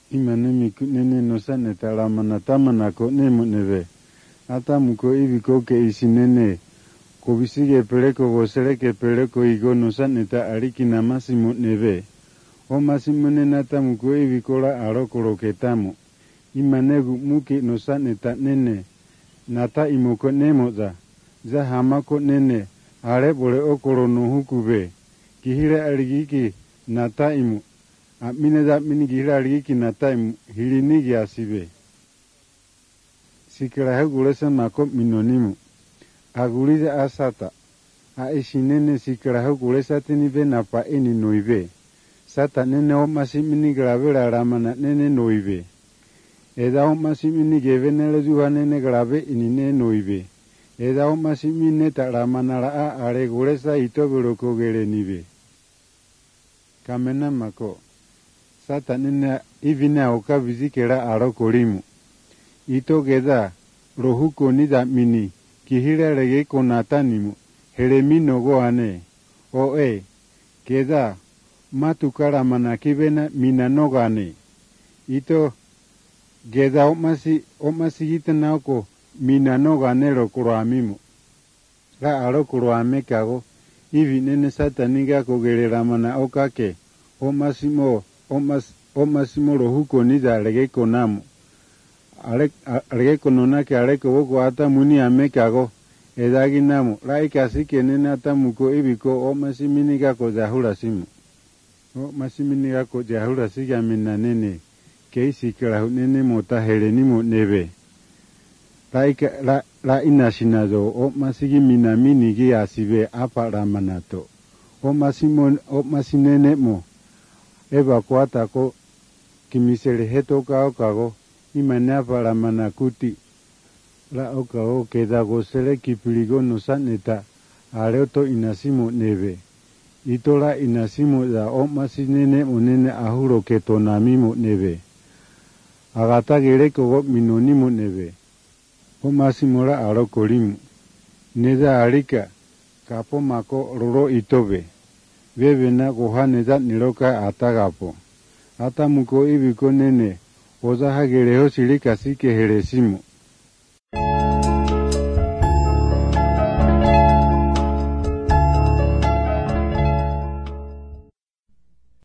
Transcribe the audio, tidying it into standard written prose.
Imanemi nene nosane talamana tamana ko nemu neve. Atamuko ibiko ke isinene. Kobisige peleko voseleke peleko igo nosane ta ariki namasimu neve. O masimu nena tamuko ibikola arokoro ketamu. Imanegu muki nosane ta nene. Nata imoko nemoza. Zahamako nene. Are bole okoro no hukube. Kihira arigiki nata imu. Mineza minigihira arigiki nata imu. Hilinigi asibe. Sikira hegulesa mako minonimu. Aguliza asata. Aishinene sikira hegulesa tenive napa eni noive. Sata nene o masimini gravela ramana nene noive. Eda o masimini gevenele zuha nene grave inine noive. Eda o masimine taramana raa aregulesa itobiroko gere nive. Kamena mako. Sata nene ivina oka vizikera arokorimu. Ito geda rohuko nida mini. Kihira rege konatanimu. Heremino goane. Oe. Geda matukara manakibena minanogane. Ito geda omasi gitanako minanogane rokuroamimu. Ga arokuroame kago. Ivi nene sataniga kogere ramana okake. Omasimo rohuko nida rege konamu. Rege kononake areko woko ata muni amekago. Edagi namu. Raikasi kenene atamuko ibiko omasiminiga ko jahura simu. Omasiminiga ko jahura siga minna nene. Keisi kirahu nene mota herenimo neve. La inashinazo omasigi minamini gi asibe apa ramanato. Omasinene mo. Eba kuata ko kimisere heto kao kago. Imane apa ramanakuti. La okao kedago sele kipiligo nosaneta. Areoto inasimo neve. Itola inasimo da omasinene monene ahuro ketonamimo neve. Agata gereko minonimo neve. Omasimora arokorimu. Neza arika. Kapo mako roro itobe. Bebena goha neza niroka atagapo. Atamuko ibiko nene. Ozaha gereho silika sike heresimu.